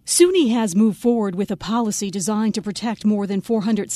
SUNY has moved forward with a policy designed to protect more than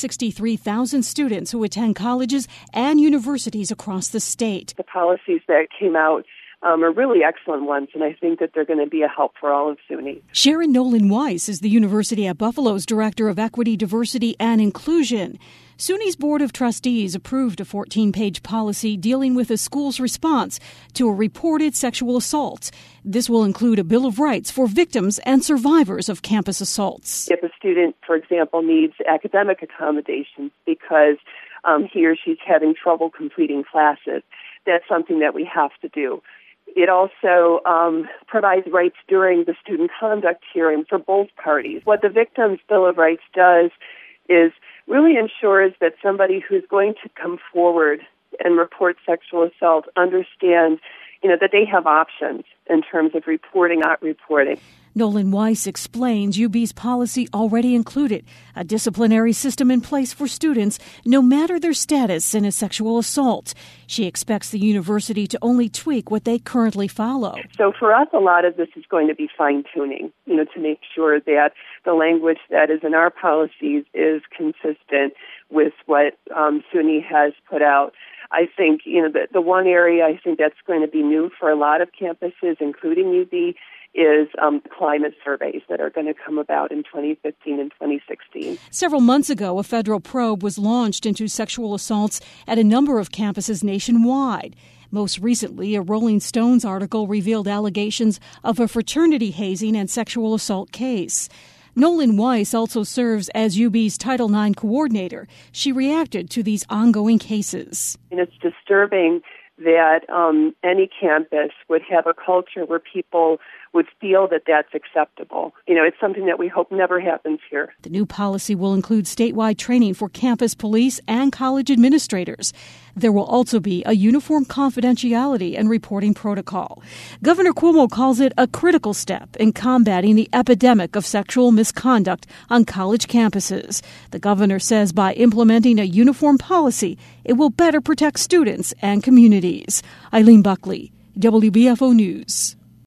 463,000 students who attend colleges and universities across the state. The policies that came out are really excellent ones, and I think that they're going to be a help for all of SUNY. Sharon Nolan-Weiss is the University at Buffalo's Director of Equity, Diversity, and Inclusion. SUNY's Board of Trustees approved a 14-page policy dealing with a school's response to a reported sexual assault. This will include a Bill of Rights for victims and survivors of campus assaults. If a student, for example, needs academic accommodations because he or she's having trouble completing classes, that's something that we have to do. It also provides rights during the student conduct hearing for both parties. What the Victims' Bill of Rights does is really ensures that somebody who's going to come forward and report sexual assault understands, that they have options in terms of reporting, not reporting. Nolan-Weiss explains UB's policy already included a disciplinary system in place for students, no matter their status in a sexual assault. She expects the university to only tweak what they currently follow. So for us, a lot of this is going to be fine-tuning, to make sure that the language that is in our policies is consistent with what SUNY has put out. I think, the one area I think that's going to be new for a lot of campuses, including UB, is climate surveys that are going to come about in 2015 and 2016. Several months ago, a federal probe was launched into sexual assaults at a number of campuses nationwide. Most recently, a Rolling Stones article revealed allegations of a fraternity hazing and sexual assault case. Nolan-Weiss also serves as UB's Title IX coordinator. She reacted to these ongoing cases. And it's disturbing that any campus would have a culture where people would feel that that's acceptable. It's something that we hope never happens here. The new policy will include statewide training for campus police and college administrators. There will also be a uniform confidentiality and reporting protocol. Governor Cuomo calls it a critical step in combating the epidemic of sexual misconduct on college campuses. The governor says by implementing a uniform policy, it will better protect students and communities. Eileen Buckley, WBFO News.